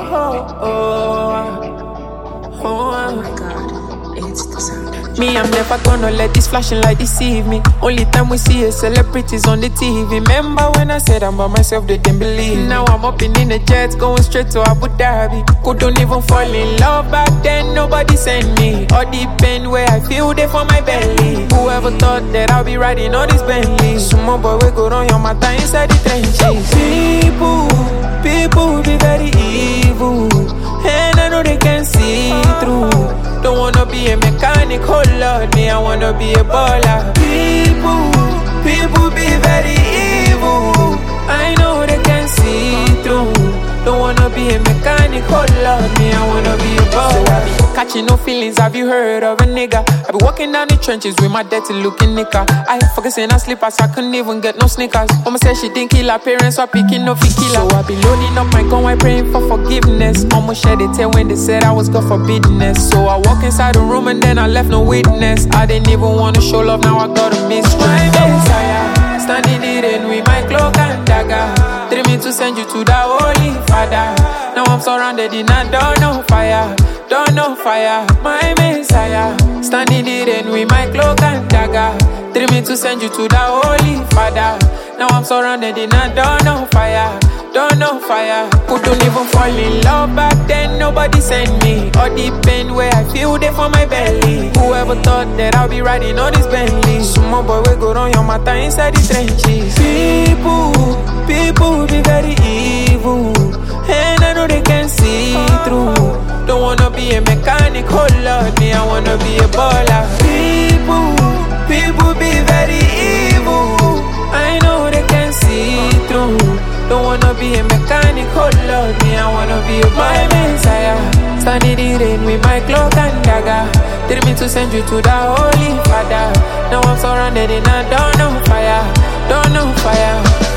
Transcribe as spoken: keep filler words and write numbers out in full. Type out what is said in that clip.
oh, oh, Oh my god, it's the sound. Me, I'm never gonna let this flashing light deceive me. Only time we see is celebrities on the T V. Remember when I said I'm by myself, they didn't believe me. Now I'm up in the jets, going straight to Abu Dhabi. Couldn't even fall in love back then, nobody sent me. All the pain where I feel they for my belly. Whoever thought that I'll be riding all this Bentley? Some boy we go on your matter inside the trenches. People, people be very evil, and I know they can see through. Don't wanna be a mechanic, oh Lord, me, I wanna be a baller. People, people be very evil, I know they can see through. Don't wanna be a mechanic, oh Lord, me, I wanna be a baller. So I be catching no feelings, have you heard of a nigga? I be walking down the trenches with my dirty looking nigga. I focusing on slippers, I couldn't even get no sneakers. Mama said she didn't kill her parents, so I picking no killer. So I be loading up my gun, I praying for forgiveness. Almost shed a tear when they said I was God forbiddenness. So I walk inside the room and then I left no witness. I didn't even wanna show love, now I got a mistress. My Messiah, standing in the rain with my cloak and dagger. Tell me to send you to the Holy Father. Now I'm surrounded in a don't know fire, don't know fire. My Messiah, standing in the rain with my cloak and dagger. Tell me to send you to the Holy Father. Now I'm surrounded in a don't know fire, don't know fire. Couldn't even fall in love back then, nobody sent me. All the pain where I feel they for my belly. Whoever thought that I'll be riding all this Bentley? Some boy we go on your matter inside the trenches. People, people be very evil, and I know they can see through. Don't wanna be a mechanic, oh Lord, me, I wanna be a baller. People, people be very evil, I know they can see through. Don't wanna be a mechanic, oh Lord, me, I wanna be a my Messiah. Standing in the rain with my cloak and dagger. Tell me to send you to the Holy Father. Now I'm surrounded in a don't know fire, don't know fire.